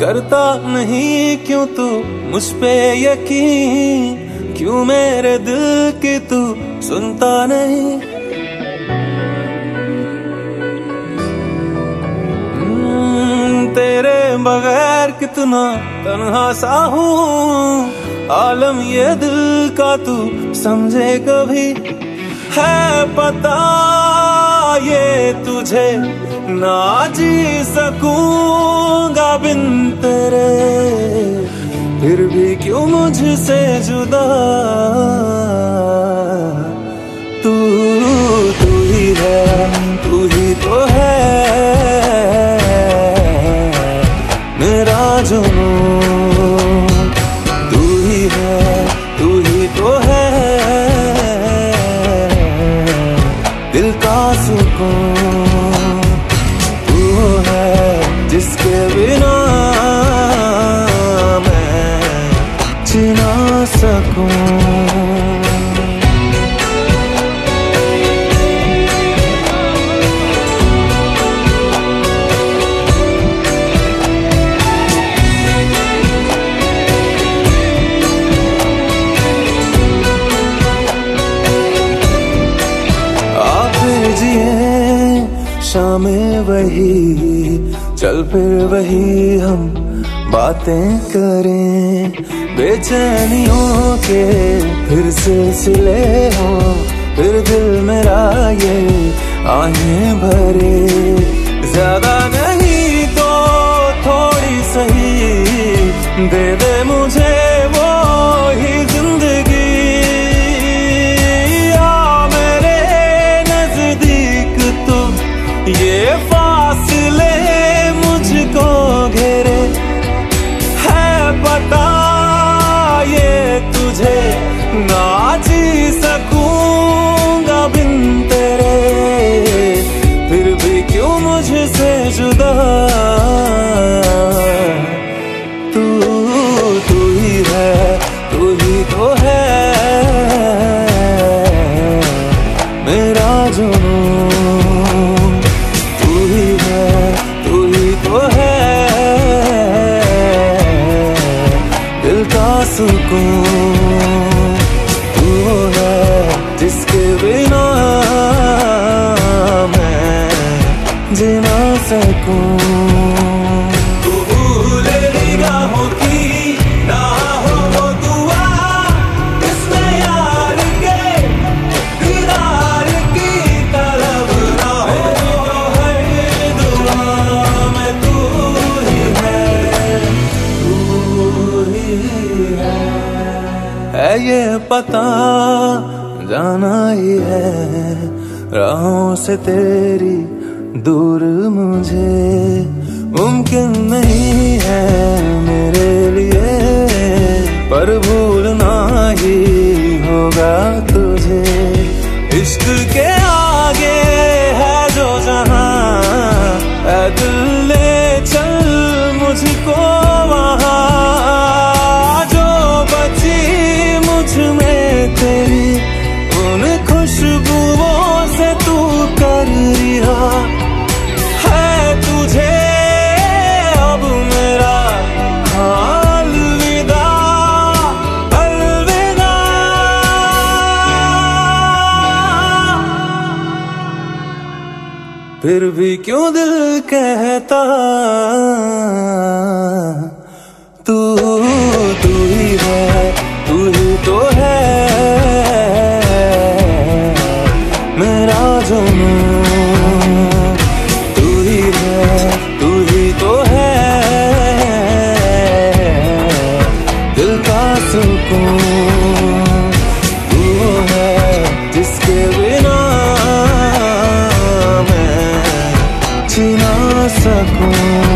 करता नहीं क्यों तू मुझ पे यकीन, क्यों मेरे दिल की तू सुनता नहीं। तेरे बगैर कितना तन्हा सा हूँ, आलम ये दिल का तू समझे कभी। है पता ये तुझे ना जी सकूंगा बिन तेरे, फिर भी क्यों मुझसे जुदा। तू तू ही है, तू ही तो है मेरा जुनून। तू ही है, तू ही तो है दिल का सुकून। तू है जिसके बिना मैं जी ना सकूं। शामें वही, चल फिर वही हम बातें करें। बेचैनियों के फिर सिलसिले हों, फिर दिल मेरा ये आहें भरे। ज्यादा नहीं तो थोड़ी सही दे दे मुझे वो ही जिंदगी। मेरे नजदीक तू ये फासले मुझको घेरे। है पता ये तुझे ना जी सकूंगा बिन तेरे, फिर भी क्यों मुझसे जुदा। तू तू ही है, तू ही तो है मेरा जुनून। तू ही तो है दिल का सुकून। तू है जिसके बिना मैं जी ना सकूं। तू भूले निगाहों की ना हो वो दुआ, इसमें यार के दीदार की तलब ना हो। हर दुआ में तू ही है, तू ही है ये पता जाना ही है। राहों से तेरी दूर मुझे मुमकिन नहीं है मेरे लिए, पर भूलना ही होगा तुझे। इश्क के आगे है जो जहां, ऐ दिल ले चल मुझको वहां। जो बची मुझ में तेरी उन खुशबुओं से तू कर रिहा। है तुझे अब मेरा अलविदा, अलविदा। फिर भी क्यों दिल कहता तू तू ही है, तू ही तो है मेरा जुनून। तू ही है, तू ही तो है दिल का सुकून। तू है जिसके बिना मैं जी ना सकूं।